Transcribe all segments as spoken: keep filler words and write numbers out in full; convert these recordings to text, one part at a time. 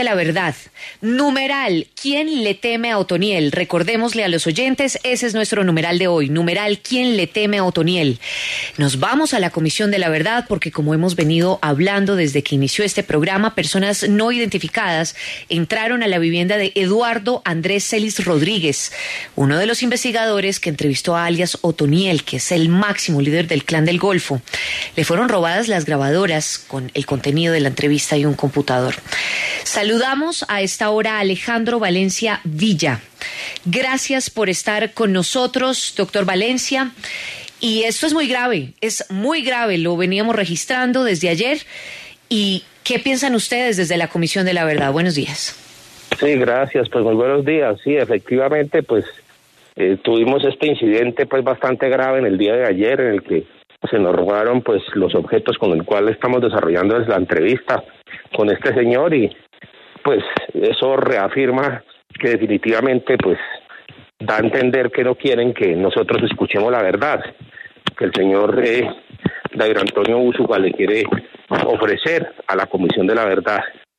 La verdad. Numeral, ¿quién le teme a Otoniel? Recordémosle a los oyentes, ese es nuestro numeral de hoy. Numeral, ¿quién le teme a Otoniel? Nos vamos a la Comisión de la Verdad porque, como hemos venido hablando desde que inició este programa, personas no identificadas entraron a la vivienda de Eduardo Andrés Celis Rodríguez, uno de los investigadores que entrevistó a alias Otoniel, que es el máximo líder del Clan del Golfo. Le fueron robadas las grabadoras con el contenido de la entrevista y un computador. Saludamos a esta hora a Alejandro Valencia Villa. Gracias por estar con nosotros, doctor Valencia. Y esto es muy grave, es muy grave, lo veníamos registrando desde ayer. ¿Y qué piensan ustedes desde la Comisión de la Verdad? Buenos días. Sí, gracias, pues muy buenos días. Sí, efectivamente, pues eh, tuvimos este incidente pues bastante grave en el día de ayer, en el que se nos robaron pues los objetos con el cual estamos desarrollando la entrevista con este señor, y pues eso reafirma que definitivamente pues da a entender que no quieren que nosotros escuchemos la verdad, que el señor eh, David Antonio Úsuga le quiere ofrecer a la Comisión de la Verdad.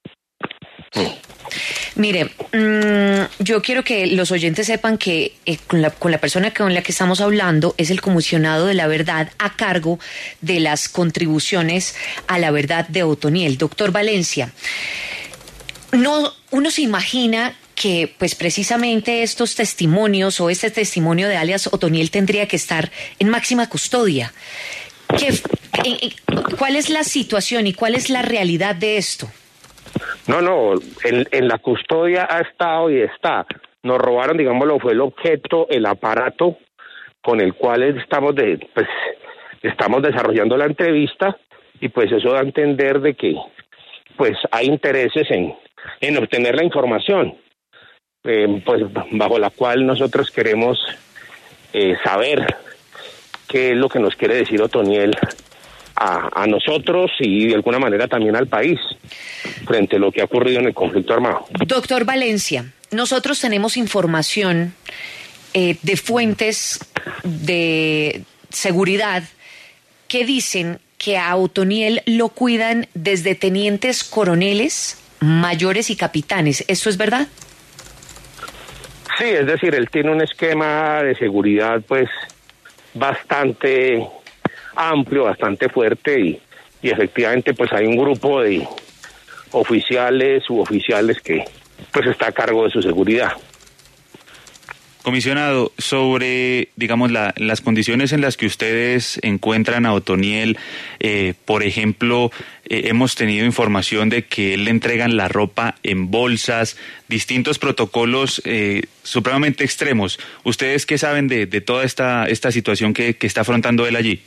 Mire, mmm, yo quiero que los oyentes sepan que eh, con, la, con la persona con la que estamos hablando es el comisionado de la verdad a cargo de las contribuciones a la verdad de Otoniel. Doctor Valencia, no, uno se imagina que pues precisamente estos testimonios o este testimonio de alias Otoniel tendría que estar en máxima custodia. ¿Qué, en, en, ¿Cuál es la situación y cuál es la realidad de esto? No, no, en, en la custodia ha estado y está. Nos robaron, digámoslo, fue el objeto, el aparato con el cual estamos de, pues, estamos desarrollando la entrevista, y pues eso da a entender de que pues hay intereses en, en obtener la información, eh, pues bajo la cual nosotros queremos eh, saber qué es lo que nos quiere decir Otoniel a, a nosotros y de alguna manera también al país frente a lo que ha ocurrido en el conflicto armado. Doctor Valencia, nosotros tenemos información eh, de fuentes de seguridad que dicen que a Otoniel lo cuidan desde tenientes coroneles, mayores y capitanes. ¿Esto es verdad? Sí, es decir, él tiene un esquema de seguridad pues bastante amplio, bastante fuerte, y, y efectivamente pues hay un grupo de oficiales, suboficiales que pues está a cargo de su seguridad. Comisionado, sobre, digamos, la, las condiciones en las que ustedes encuentran a Otoniel, eh, por ejemplo, eh, hemos tenido información de que él le entregan la ropa en bolsas, distintos protocolos eh, supremamente extremos. ¿Ustedes qué saben de, de toda esta, esta situación que, que está afrontando él allí?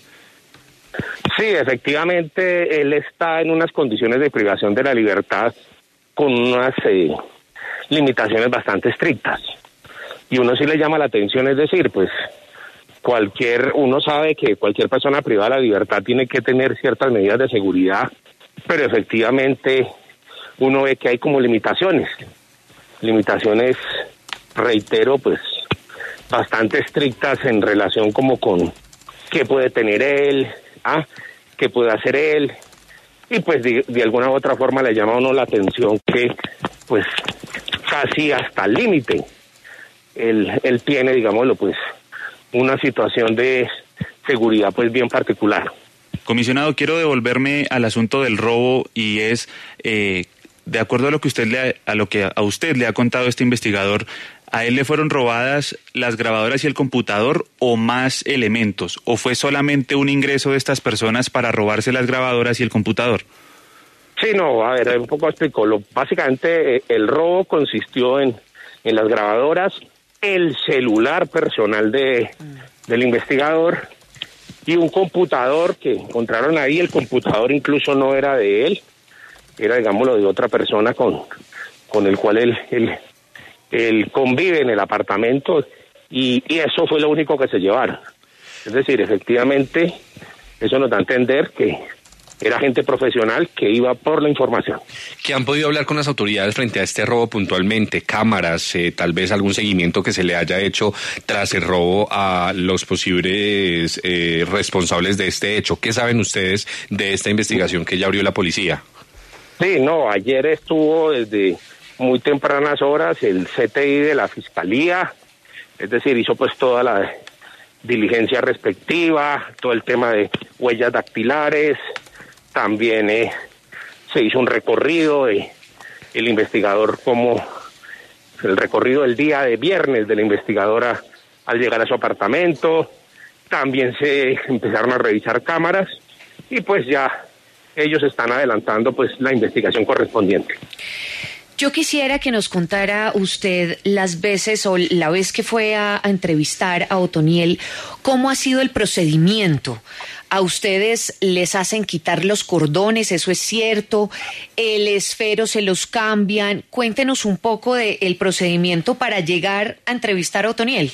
Sí, efectivamente, él está en unas condiciones de privación de la libertad con unas eh, limitaciones bastante estrictas. Y uno sí le llama la atención, es decir, pues cualquier, uno sabe que cualquier persona privada de la libertad tiene que tener ciertas medidas de seguridad, pero efectivamente uno ve que hay como limitaciones, limitaciones, reitero, pues bastante estrictas en relación como con qué puede tener él, ah, qué puede hacer él, y pues de, de alguna u otra forma le llama a uno la atención que pues casi hasta el límite Él, él tiene, digámoslo, pues, una situación de seguridad, pues, bien particular. Comisionado, quiero devolverme al asunto del robo, y es, eh, de acuerdo a lo que usted le, a lo que a usted le ha contado este investigador, ¿a él le fueron robadas las grabadoras y el computador o más elementos? ¿O fue solamente un ingreso de estas personas para robarse las grabadoras y el computador? Sí, no, a ver, un poco explico. Lo, básicamente, el robo consistió en, en las grabadoras, el celular personal de del investigador y un computador que encontraron ahí. El computador incluso no era de él, era, digámoslo, de otra persona con, con el cual él, él, él convive en el apartamento, y, y eso fue lo único que se llevaron. Es decir, efectivamente, eso nos da a entender que era gente profesional que iba por la información. ¿Qué han podido hablar con las autoridades frente a este robo puntualmente? ¿Cámaras, eh, tal vez algún seguimiento que se le haya hecho tras el robo a los posibles eh, responsables de este hecho? ¿Qué saben ustedes de esta investigación que ya abrió la policía? Sí, no, ayer estuvo desde muy tempranas horas el C T I de la Fiscalía, es decir, hizo pues toda la diligencia respectiva, todo el tema de huellas dactilares, también eh, se hizo un recorrido de el investigador, como el recorrido del día de viernes de la investigadora al llegar a su apartamento, también se empezaron a revisar cámaras y pues ya ellos están adelantando pues la investigación correspondiente. Yo quisiera que nos contara usted las veces o la vez que fue a, a entrevistar a Otoniel, cómo ha sido el procedimiento. ¿A ustedes les hacen quitar los cordones? ¿Eso es cierto? ¿El esfero se los cambian? Cuéntenos un poco del procedimiento para llegar a entrevistar a Otoniel.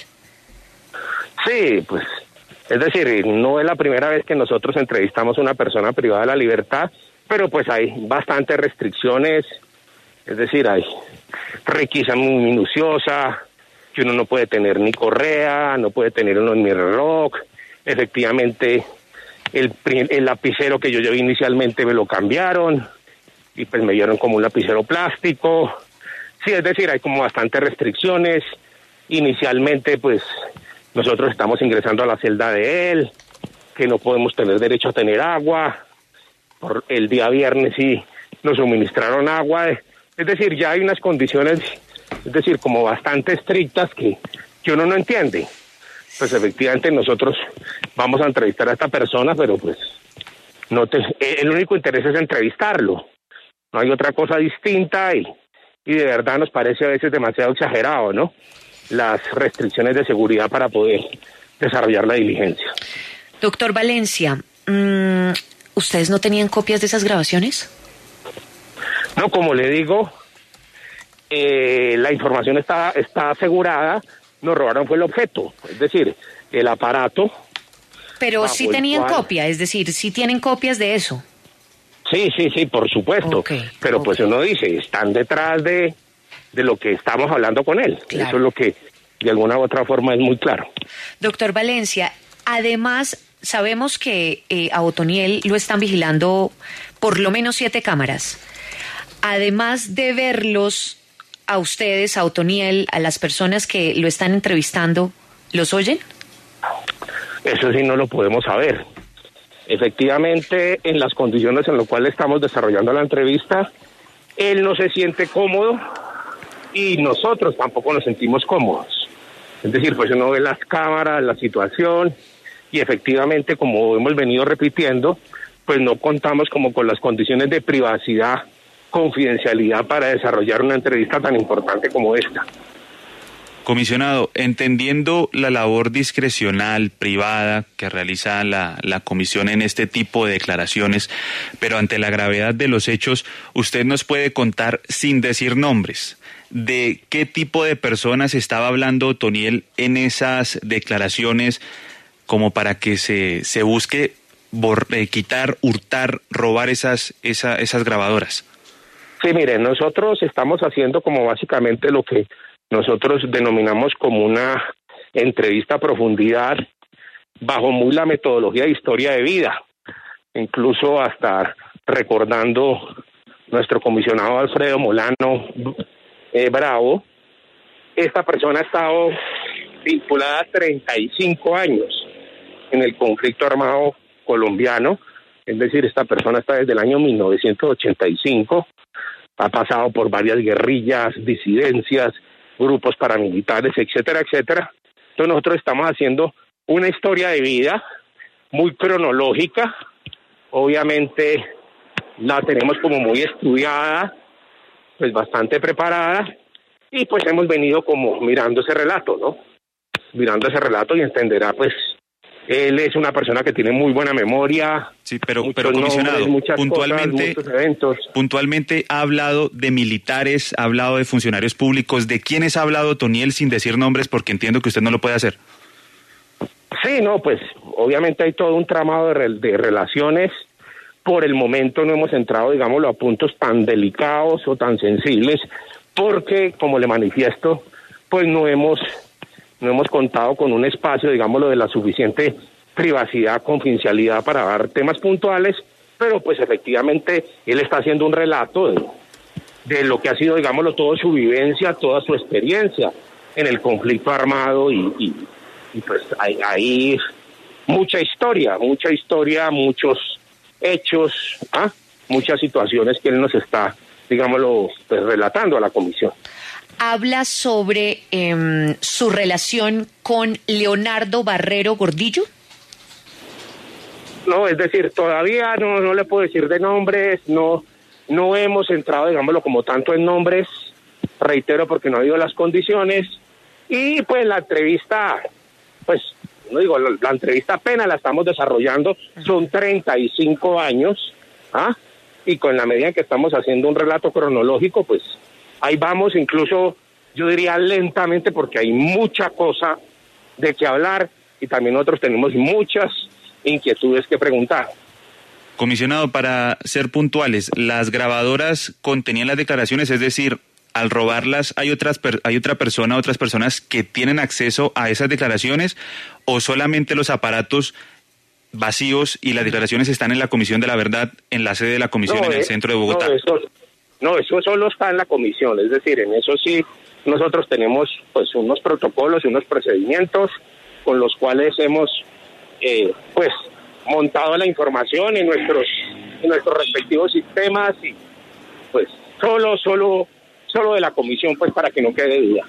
Sí, pues, es decir, no es la primera vez que nosotros entrevistamos a una persona privada de la libertad, pero pues hay bastantes restricciones. Es decir, hay requisa muy minuciosa, que uno no puede tener ni correa, no puede tener uno ni reloj. Efectivamente, el, el lapicero que yo llevé inicialmente me lo cambiaron y pues me dieron como un lapicero plástico. Sí, es decir, hay como bastantes restricciones. Inicialmente, pues, nosotros estamos ingresando a la celda de él, que no podemos tener derecho a tener agua. Por el día viernes sí nos suministraron agua. Es decir, ya hay unas condiciones, es decir, como bastante estrictas que, que uno no entiende. Pues efectivamente nosotros vamos a entrevistar a esta persona, pero pues no te, el único interés es entrevistarlo. No hay otra cosa distinta y, y de verdad nos parece a veces demasiado exagerado, ¿no? Las restricciones de seguridad para poder desarrollar la diligencia. Doctor Valencia, mmm, ¿ustedes no tenían copias de esas grabaciones? No, como le digo, eh, la información está, está asegurada, nos robaron fue el objeto, es decir, el aparato. Pero sí tenían cual... copia, es decir, sí tienen copias de eso. Sí, sí, sí, por supuesto, okay, pero okay. Pues uno dice, están detrás de, de lo que estamos hablando con él, claro. Eso es lo que de alguna u otra forma es muy claro. Doctor Valencia, además sabemos que eh, a Otoniel lo están vigilando por lo menos siete cámaras. Además de verlos a ustedes, a Otoniel, a las personas que lo están entrevistando, ¿los oyen? Eso sí no lo podemos saber. Efectivamente, en las condiciones en las cuales estamos desarrollando la entrevista, él no se siente cómodo y nosotros tampoco nos sentimos cómodos. Es decir, pues uno ve las cámaras, la situación y efectivamente, como hemos venido repitiendo, pues no contamos como con las condiciones de privacidad, confidencialidad para desarrollar una entrevista tan importante como esta. Comisionado, entendiendo la labor discrecional, privada, que realiza la, la comisión en este tipo de declaraciones, pero ante la gravedad de los hechos, usted nos puede contar, sin decir nombres, de qué tipo de personas estaba hablando Otoniel en esas declaraciones, como para que se, se busque bor- eh, quitar, hurtar, robar esas, esa, esas grabadoras. Sí, miren, nosotros estamos haciendo como básicamente lo que nosotros denominamos como una entrevista a profundidad bajo muy la metodología de historia de vida, incluso hasta recordando nuestro comisionado Alfredo Molano eh, Bravo. Esta persona ha estado vinculada treinta y cinco años en el conflicto armado colombiano, es decir, esta persona está desde el año mil novecientos ochenta y cinco, ha pasado por varias guerrillas, disidencias, grupos paramilitares, etcétera, etcétera. Entonces nosotros estamos haciendo una historia de vida muy cronológica, obviamente la tenemos como muy estudiada, pues bastante preparada, y pues hemos venido como mirando ese relato, ¿no? Mirando ese relato y entenderá, pues, él es una persona que tiene muy buena memoria. Sí, pero, pero comisionado, nombres, puntualmente, cosas, puntualmente ha hablado de militares, ha hablado de funcionarios públicos. ¿De quiénes ha hablado Otoniel sin decir nombres? Porque entiendo que usted no lo puede hacer. Sí, no, pues obviamente hay todo un tramado de, re- de relaciones. Por el momento no hemos entrado, digámoslo, a puntos tan delicados o tan sensibles, porque, como le manifiesto, pues no hemos... no hemos contado con un espacio, digámoslo, de la suficiente privacidad, confidencialidad para dar temas puntuales, pero pues efectivamente él está haciendo un relato de, de lo que ha sido, digámoslo, toda su vivencia, toda su experiencia en el conflicto armado y, y, y pues hay, hay mucha historia, mucha historia, muchos hechos, ¿ah? muchas situaciones que él nos está, digámoslo, pues, relatando a la comisión. Habla sobre eh, su relación con Leonardo Barrero Gordillo. No, es decir, todavía no, no le puedo decir de nombres, no, no hemos entrado, digámoslo, como tanto en nombres, reitero, porque no ha habido las condiciones, y pues la entrevista, pues, no digo, la, la entrevista apenas la estamos desarrollando, son treinta y cinco años, ¿ah? Y con la medida en que estamos haciendo un relato cronológico, pues, ahí vamos, incluso, yo diría lentamente, porque hay mucha cosa de qué hablar, y también nosotros tenemos muchas inquietudes que preguntar. Comisionado, para ser puntuales, ¿las grabadoras contenían las declaraciones? Es decir, al robarlas, ¿hay otras per- hay otra persona, otras personas que tienen acceso a esas declaraciones o solamente los aparatos vacíos y las declaraciones están en la Comisión de la Verdad, en la sede de la Comisión no, en el eh, centro de Bogotá? No eso, no, eso solo está en la Comisión, es decir, en eso sí nosotros tenemos pues unos protocolos y unos procedimientos con los cuales hemos eh, pues montado la información en nuestros en nuestros respectivos sistemas y pues solo solo solo de la comisión, pues para que no quede duda.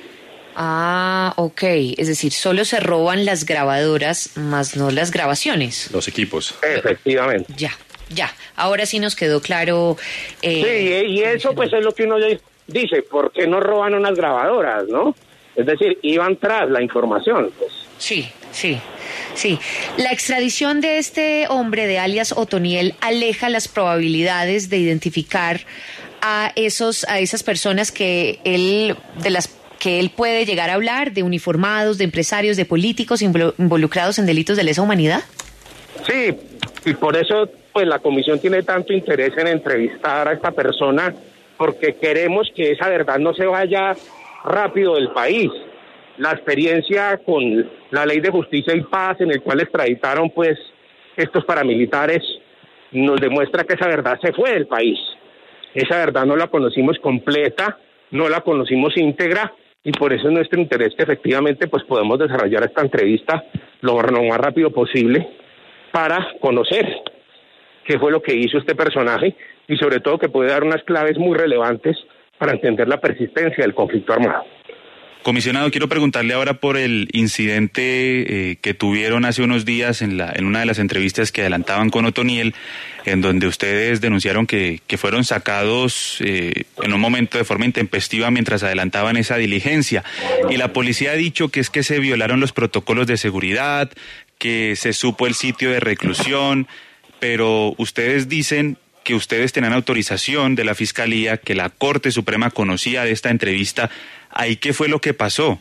Ah, ok, es decir, solo se roban las grabadoras, más no las grabaciones. Los equipos. Efectivamente. Ya, ya, ahora sí nos quedó claro. Eh, sí, y eso pues es lo que uno dice, ¿por qué no roban unas grabadoras, no? Es decir, iban tras la información, pues. Sí, sí, sí. La extradición de este hombre de alias Otoniel aleja las probabilidades de identificar a esos, a esas personas que él, de las que él puede llegar a hablar, de uniformados, de empresarios, de políticos involucrados en delitos de lesa humanidad. Sí, y por eso pues la comisión tiene tanto interés en entrevistar a esta persona, porque queremos que esa verdad no se vaya rápido del país. La experiencia con la Ley de Justicia y Paz, en el cual extraditaron pues estos paramilitares, nos demuestra que esa verdad se fue del país. Esa verdad no la conocimos completa, no la conocimos íntegra, y por eso es nuestro interés que efectivamente pues podemos desarrollar esta entrevista lo, lo más rápido posible para conocer qué fue lo que hizo este personaje y sobre todo que puede dar unas claves muy relevantes para entender la persistencia del conflicto armado. Comisionado, quiero preguntarle ahora por el incidente eh, que tuvieron hace unos días en la en una de las entrevistas que adelantaban con Otoniel, en donde ustedes denunciaron que, que fueron sacados eh, en un momento de forma intempestiva mientras adelantaban esa diligencia. Y la policía ha dicho que es que se violaron los protocolos de seguridad, que se supo el sitio de reclusión, pero ustedes dicen que ustedes tenían autorización de la Fiscalía, que la Corte Suprema conocía de esta entrevista. ¿Ahí qué fue lo que pasó?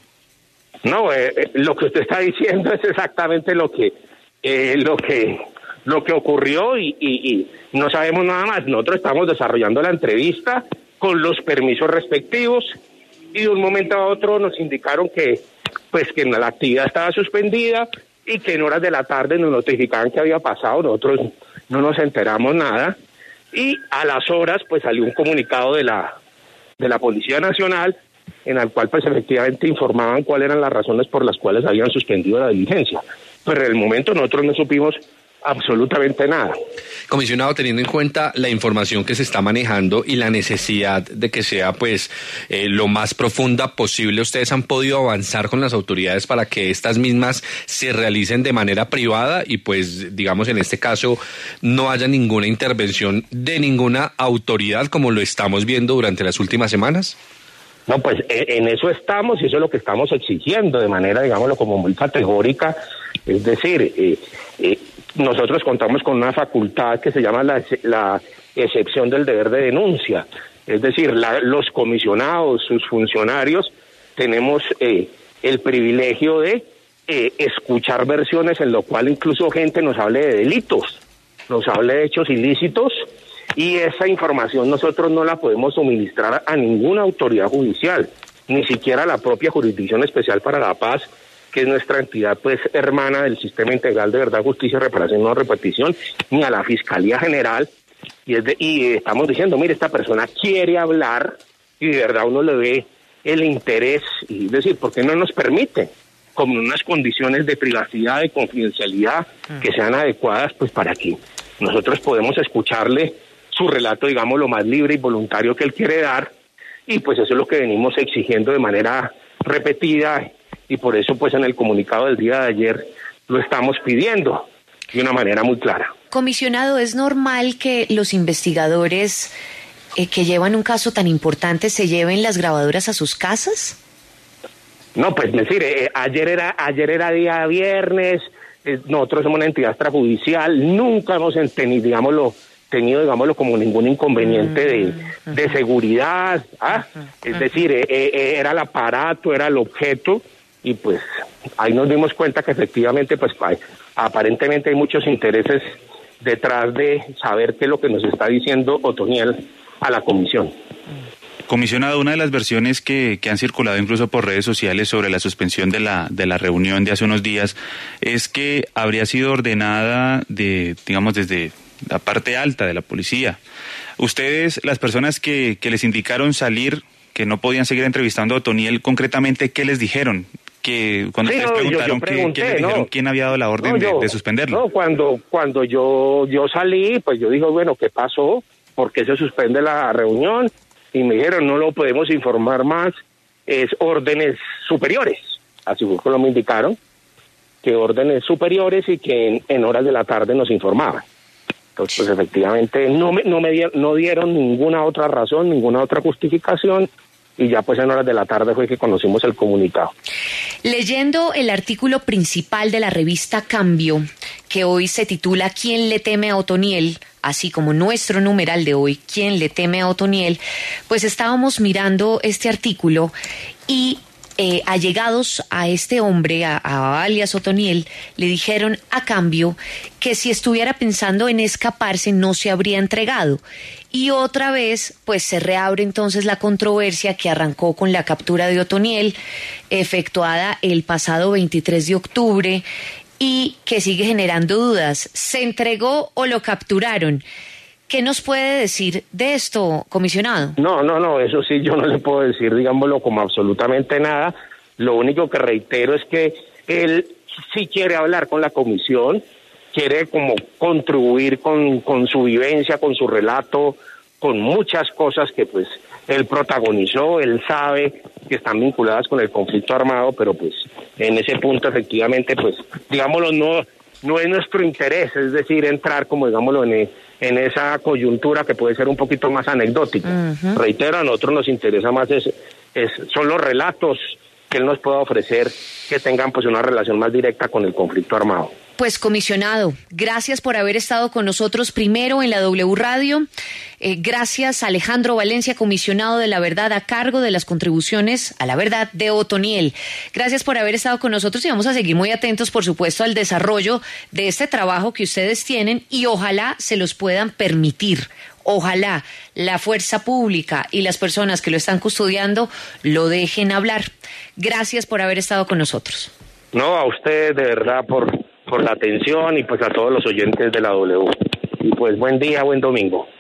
No, eh, lo que usted está diciendo es exactamente lo que eh, lo que lo que ocurrió y, y, y no sabemos nada más. Nosotros estamos desarrollando la entrevista con los permisos respectivos y de un momento a otro nos indicaron que pues que la actividad estaba suspendida y que en horas de la tarde nos notificaban que había pasado. Nosotros no nos enteramos nada y a las horas pues salió un comunicado de la de la Policía Nacional en el cual pues efectivamente informaban cuáles eran las razones por las cuales habían suspendido la diligencia. Pero en el momento nosotros no supimos absolutamente nada. Comisionado, teniendo en cuenta la información que se está manejando y la necesidad de que sea pues eh, lo más profunda posible, ¿ustedes han podido avanzar con las autoridades para que estas mismas se realicen de manera privada y pues digamos en este caso no haya ninguna intervención de ninguna autoridad como lo estamos viendo durante las últimas semanas? No, pues en eso estamos y eso es lo que estamos exigiendo de manera, digámoslo, como muy categórica. Es decir, eh, eh, nosotros contamos con una facultad que se llama la, la excepción del deber de denuncia. Es decir, la, los comisionados, sus funcionarios, tenemos eh, el privilegio de eh, escuchar versiones en lo cual incluso gente nos hable de delitos, nos hable de hechos ilícitos, y esa información nosotros no la podemos suministrar a ninguna autoridad judicial, ni siquiera a la propia Jurisdicción Especial para la Paz, que es nuestra entidad pues hermana del Sistema Integral de Verdad, Justicia, Reparación y No Repetición, ni a la Fiscalía General, y, es de, y estamos diciendo, mire, esta persona quiere hablar, y de verdad uno le ve el interés, y es decir, ¿por qué no nos permite? Como unas condiciones de privacidad, de confidencialidad, que sean adecuadas pues para que nosotros podemos escucharle su relato, digamos, lo más libre y voluntario que él quiere dar, y pues eso es lo que venimos exigiendo de manera repetida, y por eso pues en el comunicado del día de ayer lo estamos pidiendo de una manera muy clara. Comisionado, ¿es normal que los investigadores eh, que llevan un caso tan importante se lleven las grabadoras a sus casas? No, pues decir, eh, ayer era ayer era día viernes, eh, nosotros somos una entidad extrajudicial, nunca hemos tenido, digámoslo, tenido, digámoslo, como ningún inconveniente de, de seguridad, ¿ah? Es decir, eh, eh, era el aparato, era el objeto, y pues ahí nos dimos cuenta que efectivamente, pues hay, aparentemente hay muchos intereses detrás de saber qué es lo que nos está diciendo Otoniel a la comisión. Comisionado, una de las versiones que, que han circulado incluso por redes sociales sobre la suspensión de la de la reunión de hace unos días es que habría sido ordenada de, digamos, desde la parte alta de la policía. Ustedes, las personas que, que les indicaron salir, que no podían seguir entrevistando a Otoniel, concretamente, ¿qué les dijeron? Que cuando sí, ustedes no, preguntaron, yo, yo pregunté, ¿qué, qué les dijeron? No, ¿Quién había dado la orden no, yo, de, de suspenderlo? No, cuando, cuando yo, yo salí, pues yo dije, bueno, ¿qué pasó? ¿Por qué se suspende la reunión? Y me dijeron, no lo podemos informar más, es órdenes superiores. Así fue como me indicaron, que órdenes superiores y que en, en horas de la tarde nos informaban. Entonces, pues efectivamente, no me, no me dieron, no dieron ninguna otra razón, ninguna otra justificación, y ya pues en horas de la tarde fue que conocimos el comunicado. Leyendo el artículo principal de la revista Cambio, que hoy se titula ¿Quién le teme a Otoniel?, así como nuestro numeral de hoy, ¿Quién le teme a Otoniel?, pues estábamos mirando este artículo y eh, allegados a este hombre, a, a alias Otoniel, le dijeron a Cambio que si estuviera pensando en escaparse no se habría entregado. Y otra vez, pues se reabre entonces la controversia que arrancó con la captura de Otoniel, efectuada el pasado veintitrés de octubre, y que sigue generando dudas. ¿Se entregó o lo capturaron? ¿Qué nos puede decir de esto, comisionado? No, no, no, eso sí yo no le puedo decir, digámoslo, como absolutamente nada. Lo único que reitero es que él sí quiere hablar con la comisión, quiere como contribuir con, con su vivencia, con su relato, con muchas cosas que pues él protagonizó, él sabe que están vinculadas con el conflicto armado, pero pues en ese punto efectivamente pues digámoslo no no es nuestro interés, es decir, entrar como digámoslo en, en esa coyuntura que puede ser un poquito más anecdótica. Uh-huh. Reitero, a nosotros nos interesa más es, es son los relatos que él nos pueda ofrecer que tengan pues una relación más directa con el conflicto armado. Pues comisionado, gracias por haber estado con nosotros primero en la W Radio. Eh, gracias a Alejandro Valencia, comisionado de la verdad a cargo de las contribuciones a la verdad de Otoniel. Gracias por haber estado con nosotros y vamos a seguir muy atentos, por supuesto, al desarrollo de este trabajo que ustedes tienen y ojalá se los puedan permitir. Ojalá la fuerza pública y las personas que lo están custodiando lo dejen hablar. Gracias por haber estado con nosotros. No, a usted de verdad por... por la atención y pues a todos los oyentes de la W. Y pues buen día, buen domingo.